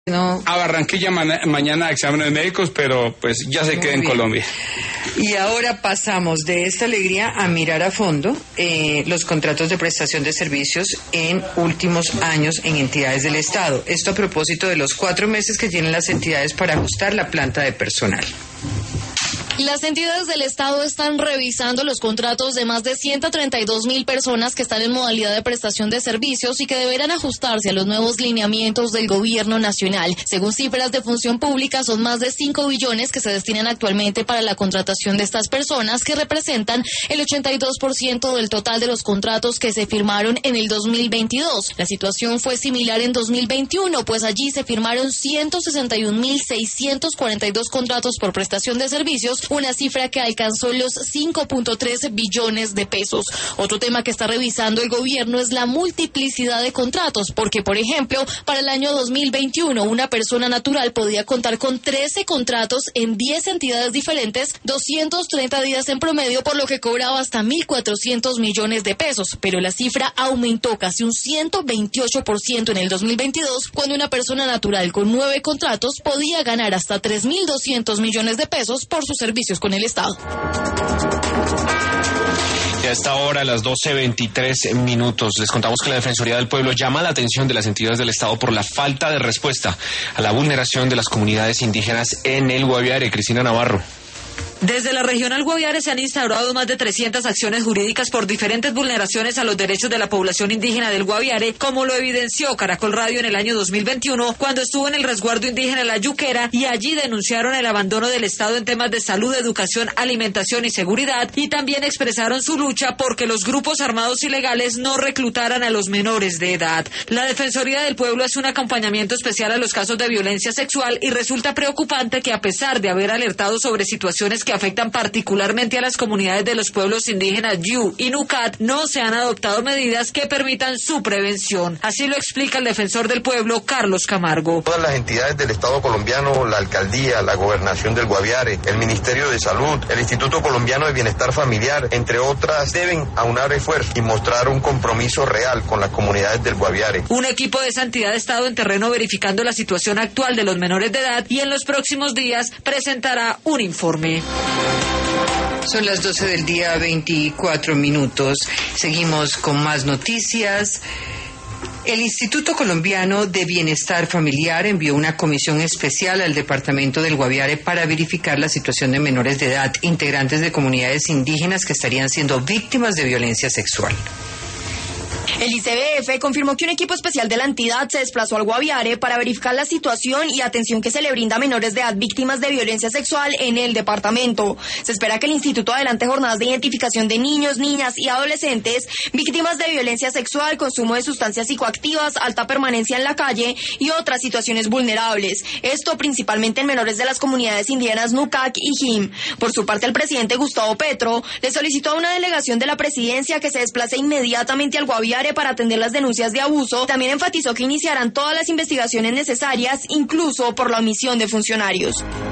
No. A Barranquilla mañana exámenes médicos, pero pues ya se queda en Colombia. Y ahora pasamos de esta alegría a mirar a fondo los contratos de prestación de servicios en últimos años en entidades del Estado. Esto a propósito de los 4 meses que tienen las entidades para ajustar la planta de personal. Las entidades del Estado están revisando los contratos de más de 132.000 personas que están en modalidad de prestación de servicios y que deberán ajustarse a los nuevos lineamientos del gobierno nacional. Según cifras de función pública, son más de 5 billones que se destinan actualmente para la contratación de estas personas, que representan el 82% del total de los contratos que se firmaron en el 2022. La situación fue similar en 2021, pues allí se firmaron 161.642 contratos por prestación de servicios, una cifra que alcanzó los 5.3 billones de pesos. Otro tema que está revisando el gobierno es la multiplicidad de contratos, porque, por ejemplo, para el año 2021, una persona natural podía contar con 13 contratos en 10 entidades diferentes, 230 días en promedio, por lo que cobraba hasta 1.400 millones de pesos. Pero la cifra aumentó casi un 128% en el 2022, cuando una persona natural con 9 contratos podía ganar hasta 3.200 millones de pesos por sus servicios con el Estado. Y a esta hora, a las 12:23, les contamos que la Defensoría del Pueblo llama la atención de las entidades del Estado por la falta de respuesta a la vulneración de las comunidades indígenas en el Guaviare. Cristina Navarro. Desde la Regional Guaviare se han instaurado más de 300 acciones jurídicas por diferentes vulneraciones a los derechos de la población indígena del Guaviare, como lo evidenció Caracol Radio en el año 2021, cuando estuvo en el resguardo indígena La Yuquera, y allí denunciaron el abandono del Estado en temas de salud, educación, alimentación y seguridad, y también expresaron su lucha porque los grupos armados ilegales no reclutaran a los menores de edad. La Defensoría del Pueblo hace un acompañamiento especial a los casos de violencia sexual y resulta preocupante que, a pesar de haber alertado sobre situaciones que afectan particularmente a las comunidades de los pueblos indígenas Yu y Nucat, no se han adoptado medidas que permitan su prevención. Así lo explica el defensor del pueblo, Carlos Camargo. Todas las entidades del Estado colombiano, la alcaldía, la gobernación del Guaviare, el Ministerio de Salud, el Instituto Colombiano de Bienestar Familiar, entre otras, deben aunar esfuerzos y mostrar un compromiso real con las comunidades del Guaviare. Un equipo de esa entidad ha estado en terreno verificando la situación actual de los menores de edad y en los próximos días presentará un informe. Son las 12 del día, 24 minutos. Seguimos con más noticias. El Instituto Colombiano de Bienestar Familiar envió una comisión especial al departamento del Guaviare para verificar la situación de menores de edad, integrantes de comunidades indígenas que estarían siendo víctimas de violencia sexual. El ICBF confirmó que un equipo especial de la entidad se desplazó al Guaviare para verificar la situación y atención que se le brinda a menores de edad víctimas de violencia sexual en el departamento. Se espera que el instituto adelante jornadas de identificación de niños, niñas y adolescentes víctimas de violencia sexual, consumo de sustancias psicoactivas, alta permanencia en la calle y otras situaciones vulnerables. Esto principalmente en menores de las comunidades indígenas Nucac y Jim. Por su parte, el presidente Gustavo Petro le solicitó a una delegación de la presidencia que se desplace inmediatamente al Guaviare para atender las denuncias de abuso. También enfatizó que iniciarán todas las investigaciones necesarias, incluso por la omisión de funcionarios.